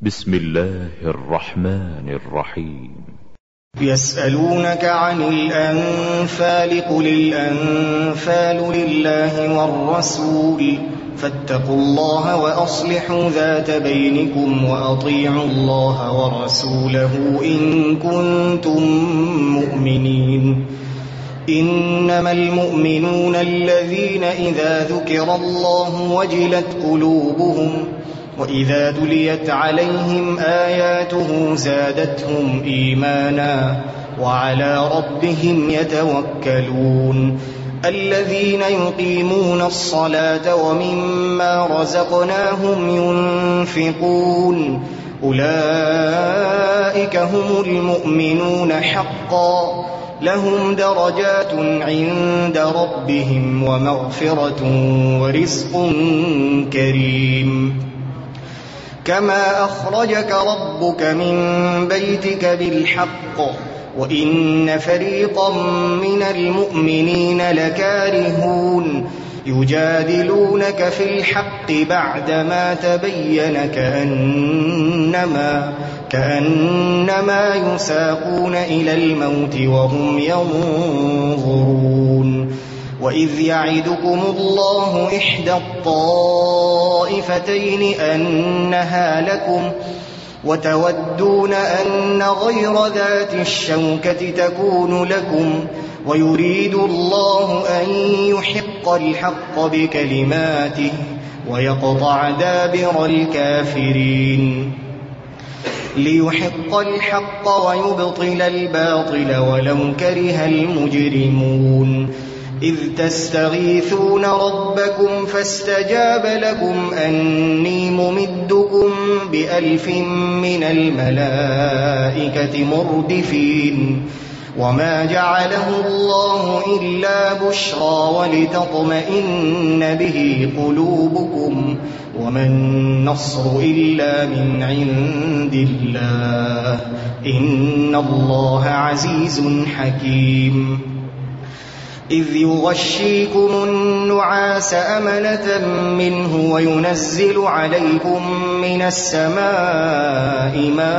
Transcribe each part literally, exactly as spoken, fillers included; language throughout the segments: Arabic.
بسم الله الرحمن الرحيم. يسألونك عن الأنفال قل الأنفال لله والرسول فاتقوا الله وأصلحوا ذات بينكم وأطيعوا الله ورسوله إن كنتم مؤمنين. إنما المؤمنون الذين إذا ذكر الله وجلت قلوبهم وإذا تليت عليهم آياته زادتهم إيمانا وعلى ربهم يتوكلون. الذين يقيمون الصلاة ومما رزقناهم ينفقون أولئك هم المؤمنون حقا لهم درجات عند ربهم ومغفرة ورزق كريم. كما أخرجك ربك من بيتك بالحق وإن فريقا من المؤمنين لكارهون يجادلونك في الحق بعدما تبين كأنما, كأنما يساقون إلى الموت وهم ينظرون. وإذ يعدكم الله إحدى الطائفتين أنها لكم وتودون أن غير ذات الشوكة تكون لكم ويريد الله أن يحق الحق بكلماته ويقطع دابر الكافرين. ليحق الحق ويبطل الباطل ولو كره المجرمون. إذ تستغيثون ربكم فاستجاب لكم أني ممدكم بألف من الملائكة مردفين. وما جعله الله إلا بشرى ولتطمئن به قلوبكم وما النصر إلا من عند الله إن الله عزيز حكيم. إذ يغشيكم النعاس أمنة منه وينزل عليكم من السماء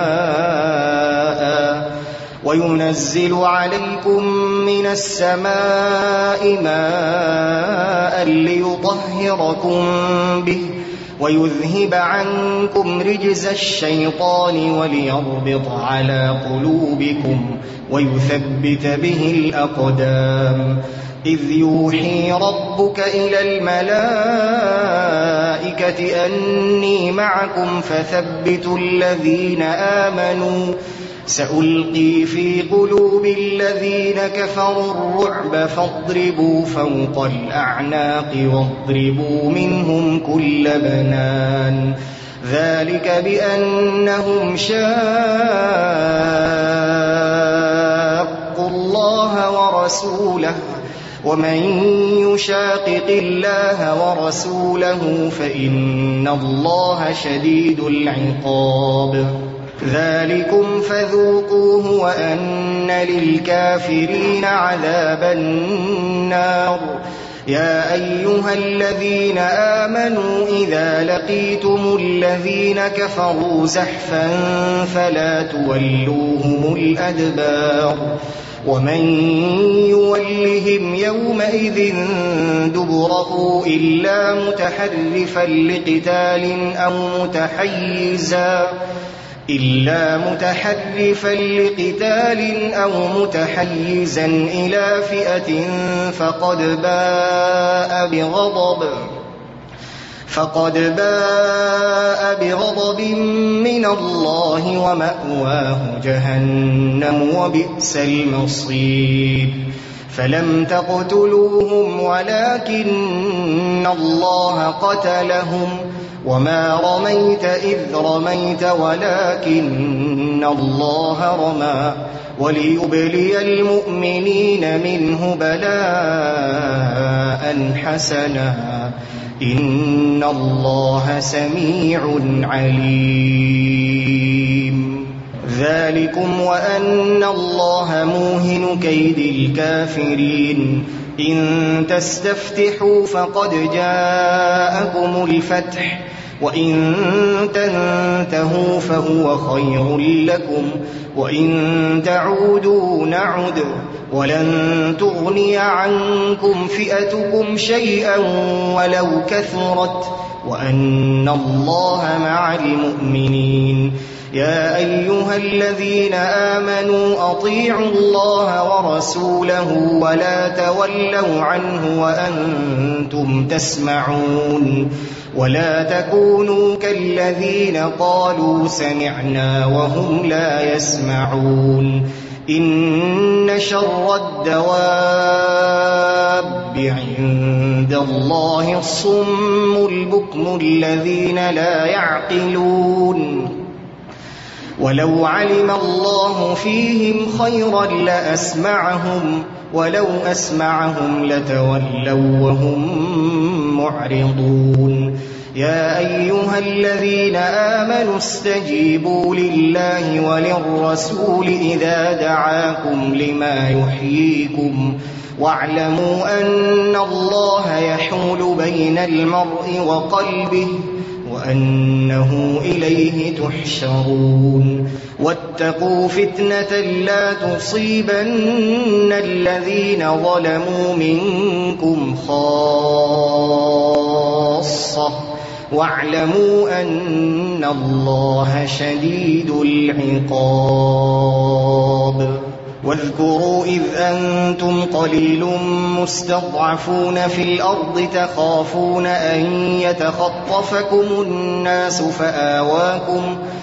ماء وينزل عليكم من السماء ماء ليطهركم به ويذهب عنكم رجز الشيطان وليربط على قلوبكم ويثبت به الأقدام. إذ يوحي ربك إلى الملائكة أني معكم فثبتوا الذين آمنوا سألقي في قلوب الذين كفروا الرعب فاضربوا فوق الأعناق واضربوا منهم كل بنان. ذلك بأنهم شاقوا الله ورسوله ومن يشاقق الله ورسوله فإن الله شديد العقاب. ذلكم فذوقوه وأن للكافرين عذاب النار. يا أيها الذين آمنوا إذا لقيتم الذين كفروا زحفا فلا تولوهم الأدبار. ومن يولهم يومئذ دبره إلا متحرفا لقتال أو متحيزا إلا متحرفا لقتال أو متحيزا إلى فئة فقد باء بغضب فقد باء بغضب من الله ومأواه جهنم وبئس المصير. فلم تقتلوهم ولكن الله قتلهم وما رميت إذ رميت ولكن الله رمى وليبلي المؤمنين منه بلاء حسنا إن الله سميع عليم. ذلكم وأن الله موهن كيد الكافرين. إن تستفتحوا فقد جاءكم الفتح وإن تنتهوا فهو خير لكم وإن تعودوا نعد ولن تغني عنكم فئتكم شيئا ولو كثرت وأن الله مع المؤمنين. يا أيها الذين آمنوا أطيعوا الله ورسوله ولا تولوا عنه وأنتم تسمعون ولا تكونوا كالذين قالوا سمعنا وهم لا يسمعون. إن شر الدواب عند الله الصم البكم الذين لا يعقلون. ولو علم الله فيهم خيرا لأسمعهم ولو أسمعهم لتولوا وهم معرضون. يا أيها الذين آمنوا استجيبوا لله وللرسول إذا دعاكم لما يحييكم واعلموا أن الله يحول بين المرء وقلبه وأنه إليه تحشرون. واتقوا فتنة لا تصيبن الذين ظلموا منكم خاصة واعلموا أن الله شديد العقاب. واذكروا إذ أنتم قليل مستضعفون في الأرض تخافون أن يتخطفكم الناس فآواكم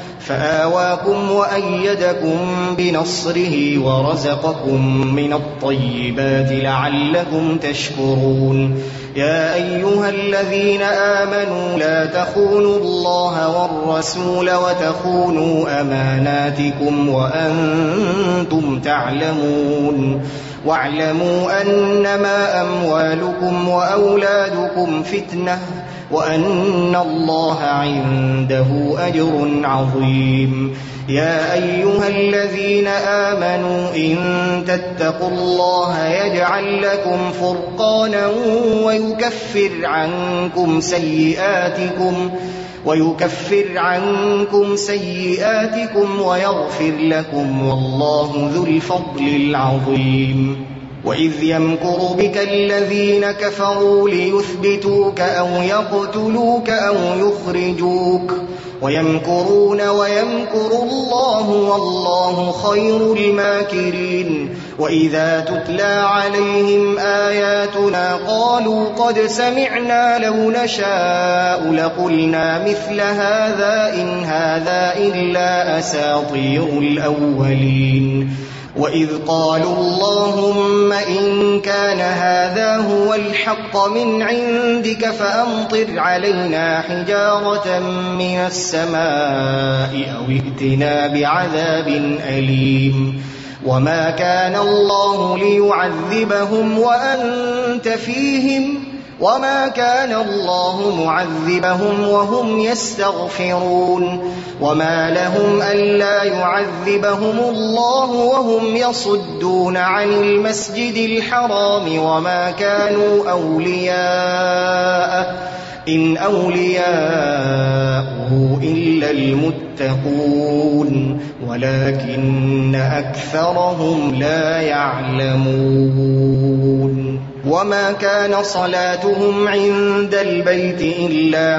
فآواكم وأيدكم بنصره ورزقكم من الطيبات لعلكم تشكرون. يا أيها الذين آمنوا لا تخونوا الله والرسول وتخونوا أماناتكم وأنتم تعلمون. واعلموا أنما أموالكم وأولادكم فتنة وأن الله عنده أجر عظيم. يا أيها الذين آمنوا إن تتقوا الله يجعل لكم فرقانا ويكفر عنكم سيئاتكم ويكفر عنكم سيئاتكم ويغفر لكم والله ذو الفضل العظيم. وإذ يمكر بك الذين كفروا ليثبتوك أو يقتلوك أو يخرجوك ويمكرون ويمكر الله والله خير الماكرين. وإذا تتلى عليهم آياتنا قالوا قد سمعنا لو نشاء لقلنا مثل هذا إن هذا إلا أساطير الأولين. وإذ قالوا اللهم إن كان هذا هو الحق من عندك فأمطر علينا حجارة من السماء أو ائتنا بعذاب أليم. وما كان الله ليعذبهم وأنت فيهم وما كان الله معذبهم وهم يستغفرون. وما لهم ألا يعذبهم الله وهم يصدون عن المسجد الحرام وما كانوا أولياءه إن أولياؤه إلا المتقون ولكن أكثرهم لا يعلمون. وما كان صلاتهم عند البيت إلا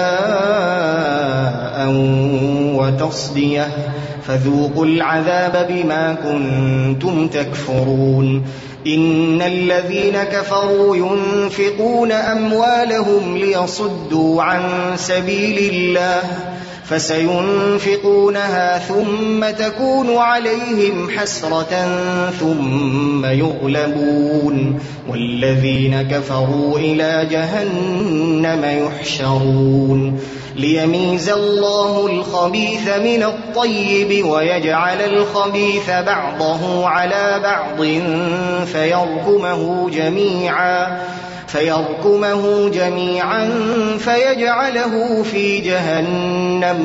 مكاء وتصدية فذوقوا العذاب بما كنتم تكفرون. إن الذين كفروا ينفقون أموالهم ليصدوا عن سبيل الله فسينفقونها ثم تكون عليهم حسرة ثم يغلبون والذين كفروا إلى جهنم يحشرون. ليميز الله الخبيث من الطيب ويجعل الخبيث بعضه على بعض فيركمه جميعا فيركمه جميعا فيجعله في جهنم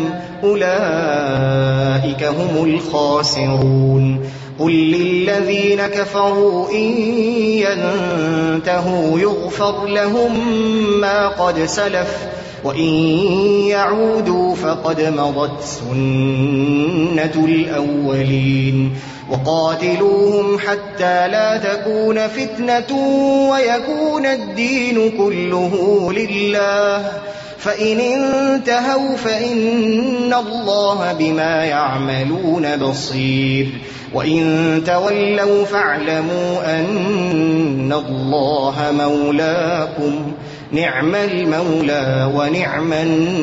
أولئك هم الخاسرون. قل للذين كفروا إن ينتهوا يغفر لهم ما قد سلف وإن يعودوا فقد مضت سنة الأولين وقاتلوهم حتى لا تكون فتنة ويكون الدين كله لله فإن انتهوا فإن الله بما يعملون بصير وإن تولوا فاعلموا أن الله مولاكم نعم المولى ونعم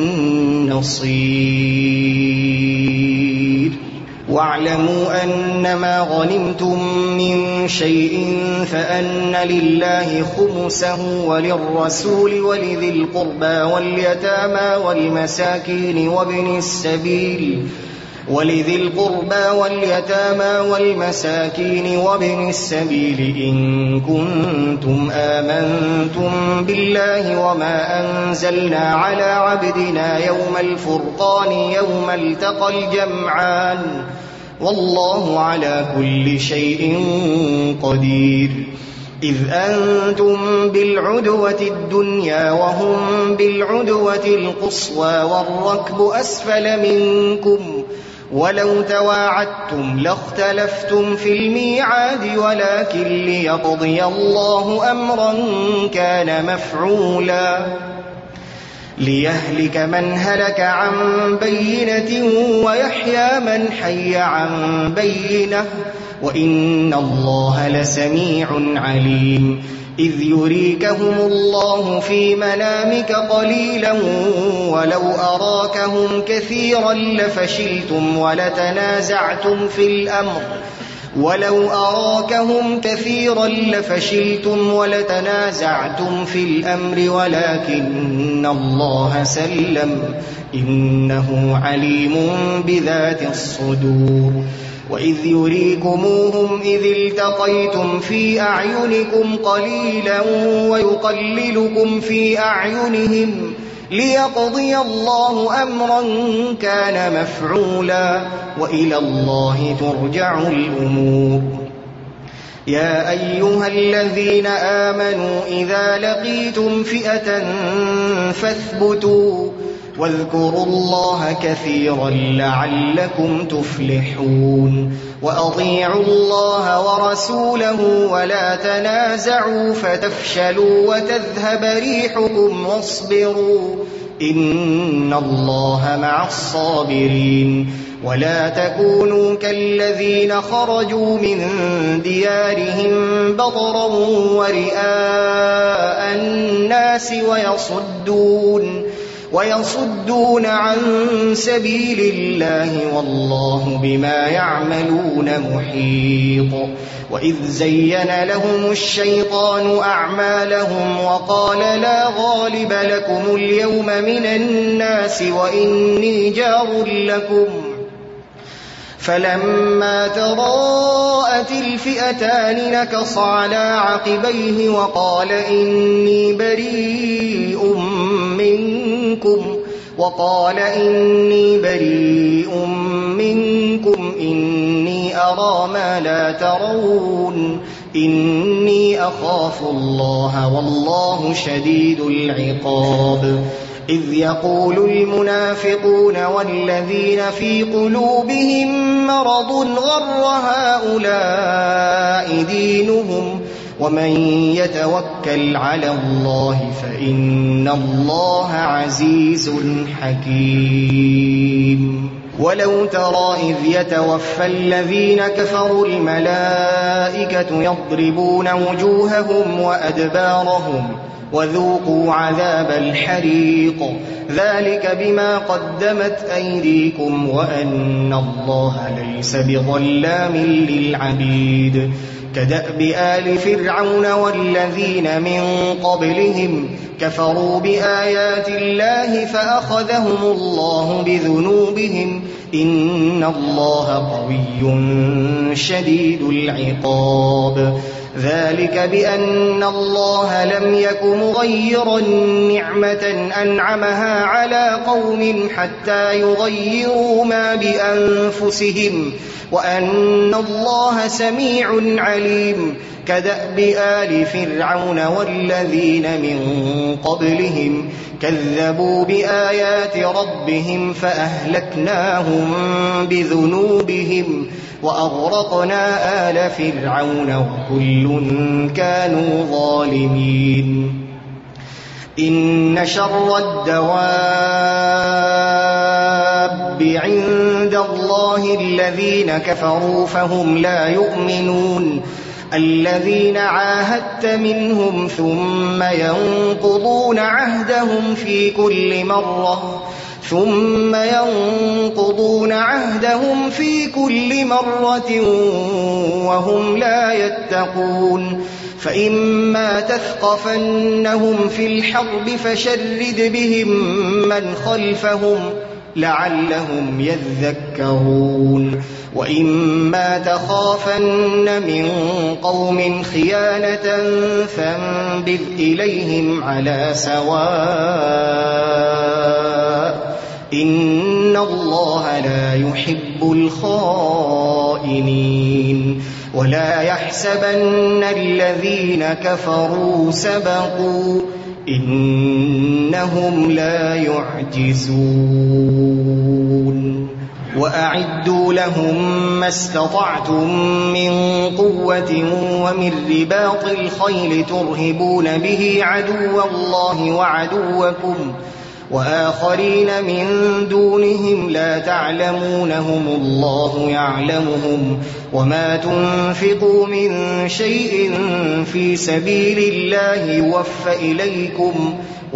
النصير واعلموا أنما غنمتم من شيء فأن لله خمسه وللرسول ولذي القربى واليتامى والمساكين وابن السبيل ولذي القربى واليتامى والمساكين وابن السبيل إن كنتم آمنتم بالله وما أنزلنا على عبدنا يوم الفرقان يوم التقى الجمعان والله على كل شيء قدير إذ أنتم بالعدوة الدنيا وهم بالعدوة القصوى والركب أسفل منكم ولو تواعدتم لاختلفتم في الميعاد ولكن ليقضي الله أمرا كان مفعولا ليهلك من هلك عن بينة ويحيى من حي عن بينة وإن الله لسميع عليم إذ يريكهم الله في منامك قليلا ولو أراكهم كثيرا لفشلتم ولتنازعتم في الأمر ولو أراكهم كثيرا لفشلتم ولتنازعتم في الأمر ولكن الله سلم إنه عليم بذات الصدور وإذ يريكموهم إذ التقيتم في أعينكم قليلا ويقللكم في أعينهم ليقضي الله أمرا كان مفعولا وإلى الله ترجع الأمور يا أيها الذين آمنوا إذا لقيتم فئة فاثبتوا واذكروا الله كثيرا لعلكم تفلحون وأطيعوا الله ورسوله ولا تنازعوا فتفشلوا وتذهب ريحكم واصبروا إن الله مع الصابرين ولا تكونوا كالذين خرجوا من ديارهم بطرا ورئاء الناس ويصدون ويصدون عن سبيل الله والله بما يعملون محيط وإذ زين لهم الشيطان أعمالهم وقال لا غالب لكم اليوم من الناس وإني جار لكم فلما تراءت الفئتان نكص على عقبيه وقال إني بريء منكم وقال إني بريء منكم إني أرى ما لا ترون إني أخاف الله والله شديد العقاب إذ يقول المنافقون والذين في قلوبهم مرض غر هؤلاء دينهم ومن يتوكل على الله فإن الله عزيز حكيم ولو ترى إذ يتوفى الذين كفروا الملائكة يضربون وجوههم وأدبارهم وذوقوا عذاب الحريق ذلك بما قدمت أيديكم وأن الله ليس بظلام للعبيد كدأب آل فرعون والذين من قبلهم كفروا بآيات الله فأخذهم الله بذنوبهم إن الله قوي شديد العقاب ذلك بأن الله لم يك مغيرا نعمة أنعمها على قوم حتى يغيروا ما بأنفسهم وأن الله سميع عليم كدأب آل فرعون والذين من قبلهم كذبوا بآيات ربهم فأهلكناهم بذنوبهم وأغرقنا آل فرعون وكل كانوا ظالمين إن شر الدواب عند الله الذين كفروا فهم لا يؤمنون الذين عاهدت منهم ثم ينقضون عهدهم في كل مرة ثم ينقضون عهدهم في كل مرة وهم لا يتقون فإما تثقفنهم في الحرب فشرد بهم من خلفهم لعلهم يذكرون وإما تخافن من قوم خيانة فانبذ إليهم على سواء إن الله لا يحب الخائنين ولا يحسبن الذين كفروا سبقوا إنهم لا يعجزون وأعدوا لهم ما استطعتم من قوة ومن رباط الخيل ترهبون به عدو الله وعدوكم وآخرين من دونهم لا تعلمونهم الله يعلمهم وما تنفقوا من شيء في سبيل الله يوفى إليكم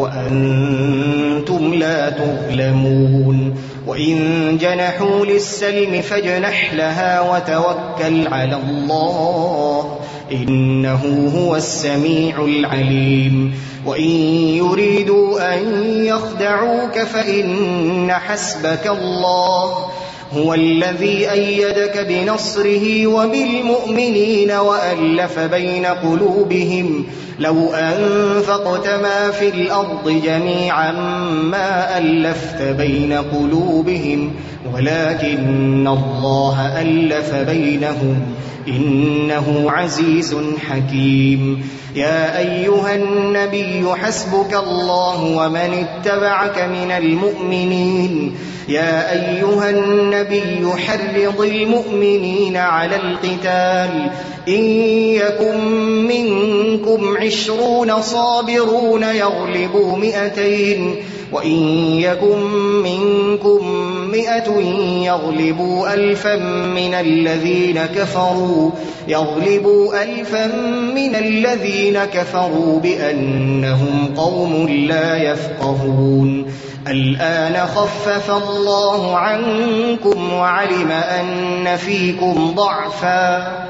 وأنتم لا تظلمون وإن جنحوا للسلم فاجنح لها وتوكل على الله إنه هو السميع العليم وإن يريدوا أن يخدعوك فإن حسبك الله هو الذي أيدك بنصره وبالمؤمنين وألف بين قلوبهم لو أنفقت ما في الأرض جميعا ما ألفت بين قلوبهم ولكن الله ألف بينهم إنه عزيز حكيم يا أيها النبي حسبك الله ومن اتبعك من المؤمنين يا أيها النبي حرض المؤمنين على القتال إن يكن منكم عشرون صابرون يغلبوا مئتين وإن يكن منكم مئة يغلبوا ألفا من الذين كفروا يغلبوا ألفا من الذين كفروا بأنهم قوم لا يفقهون الآن خفف الله عنكم وعلم أن فيكم ضعفا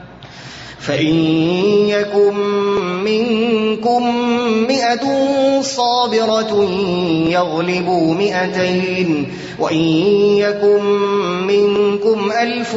فإن يكن منكم مئة صابرة يغلبوا مئتين وإن يكن منكم ألف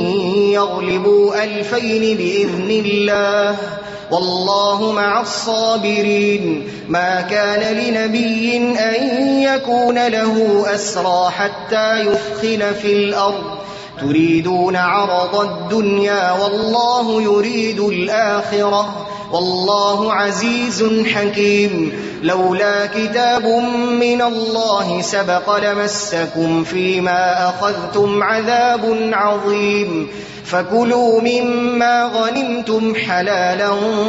يغلبوا ألفين بإذن الله والله مع الصابرين ما كان لنبي أن يكون له أسرى حتى يثخن في الأرض تريدون عرض الدنيا والله يريد الآخرة والله عزيز حكيم لولا كتاب من الله سبق لمسكم فيما أخذتم عذاب عظيم فكلوا مما غنمتم حلالا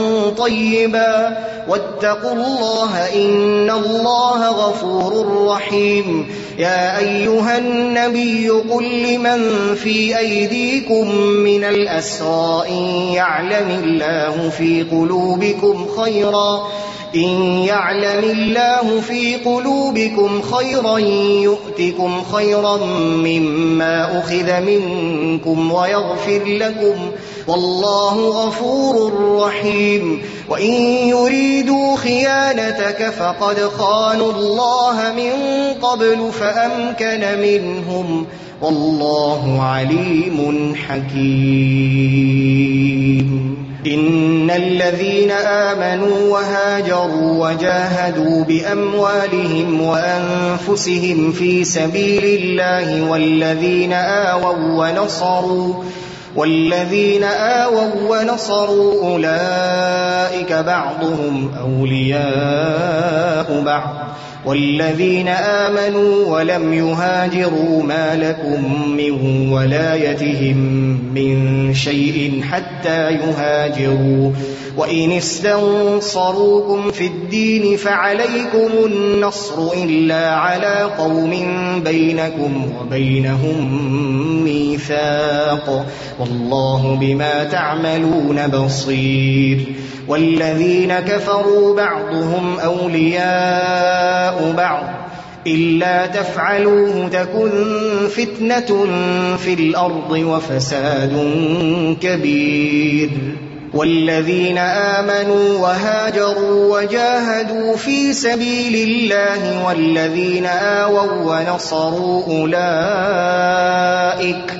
طيبا واتقوا الله إن الله غفور رحيم يا أيها النبي قل لمن في أيديكم من الأسرى إن يعلم الله في قلوبكم خيرا إن يعلم الله في قلوبكم خيرا يؤتكم خيرا مما أخذ منكم ويغفر لكم والله غفور رحيم وإن يريدوا خيانتك فقد خانوا الله من قبل فأمكن منهم والله عليم حكيم إن الذين آمنوا وهاجروا وجاهدوا بأموالهم وأنفسهم في سبيل الله والذين آووا ونصروا والذين آووا ونصروا أولئك بعضهم أولياء بعض والذين آمنوا ولم يهاجروا ما لكم من ولايتهم من شيء حتى يهاجروا وإن استنصروكم في الدين فعليكم النصر إلا على قوم بينكم وبينهم ميثاق والله بما تعملون بصير والذين كفروا بعضهم أولياء بعض إلا تفعلوه تكن فتنة في الأرض وفساد كبير والذين آمنوا وهاجروا وجاهدوا في سبيل الله والذين آووا ونصروا أولئك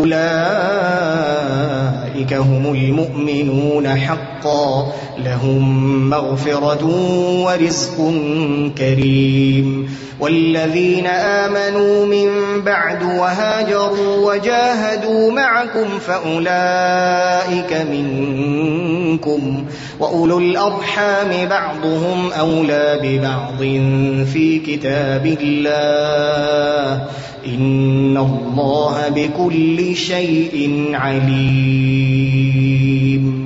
أولئك هم المؤمنون حقا لهم مغفرة ورزق كريم والذين آمنوا من بعد وهاجروا وجاهدوا معكم فأولئك منكم وأولو الأرحام بعضهم أولى ببعض في كتاب الله إن الله بكل شيء عليم.